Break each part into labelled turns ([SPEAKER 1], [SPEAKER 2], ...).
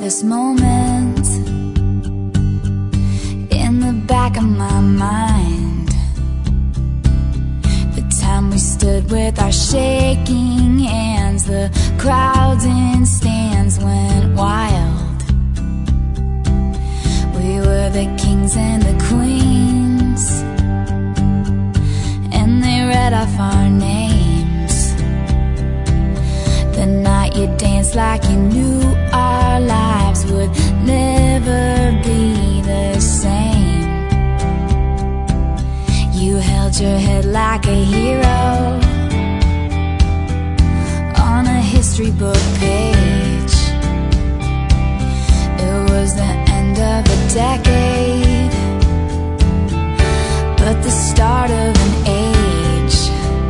[SPEAKER 1] this moment in the back of my mind. The time we stood with our shaking hands, the crowds in stands went wild. We were the kings and the queens, and they read off our names. The night you danced like you knew our lives would never be the same. You held your head like a hero on a history book page. It was the end of a decade, but the start of an age.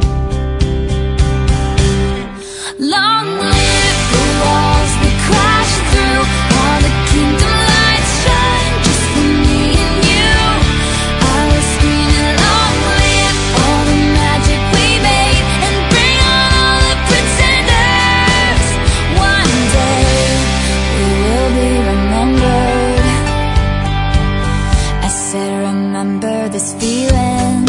[SPEAKER 1] Long live the walls we crashed through, all the kingdom lights shine just for me and you. I was screaming, long live all the magic we made, and bring on all the pretenders. One day we will be remembered. I said, remember this feeling.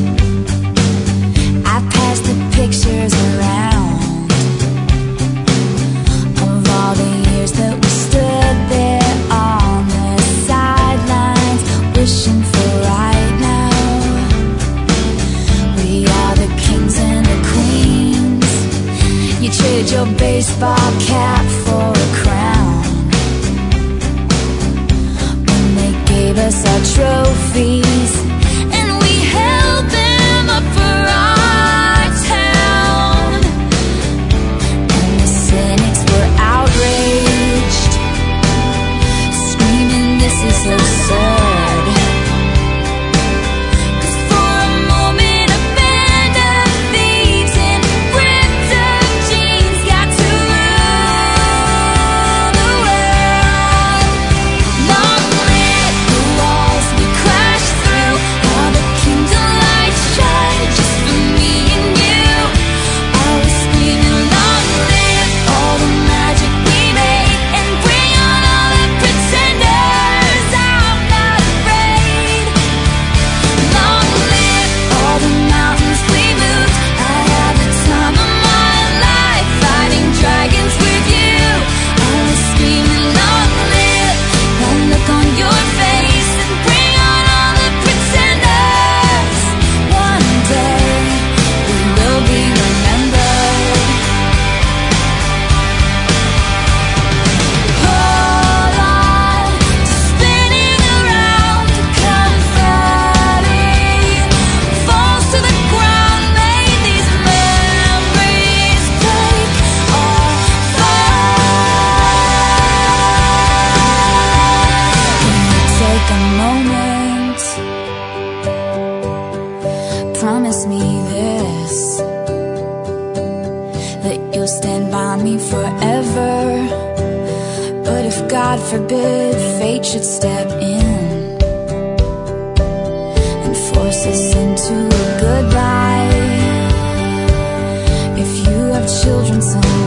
[SPEAKER 1] I passed the pictures around of all the years that we stood there on the sidelines, wishing for right now. We are the kings and the queens. You trade your baseball cap for a crown. When they gave us our trophies and we held them up for our town, and the cynics were outraged, screaming this is absurd. 'Cause for a moment a band of thieves in ripped up jeans got to rule the world. Long live the walls we crashed through, all the kingdom lights shine just for me and you. I was screaming, long live all the magic we made, and bring on all the pretenders. I'm not afraid. Long live all the mountains we moved. I had the time of my life fighting dragons with you. I was screaming, long live that look on your face, and bring on all the pretenders. One day we will be remembered. Hold on to spinning around, confetti falls to the ground. May these memories break our fall. Can you take a moment? Promise me this, that you'll stand by me forever. But if God forbid fate should step in and force us into a goodbye, if you have children someday,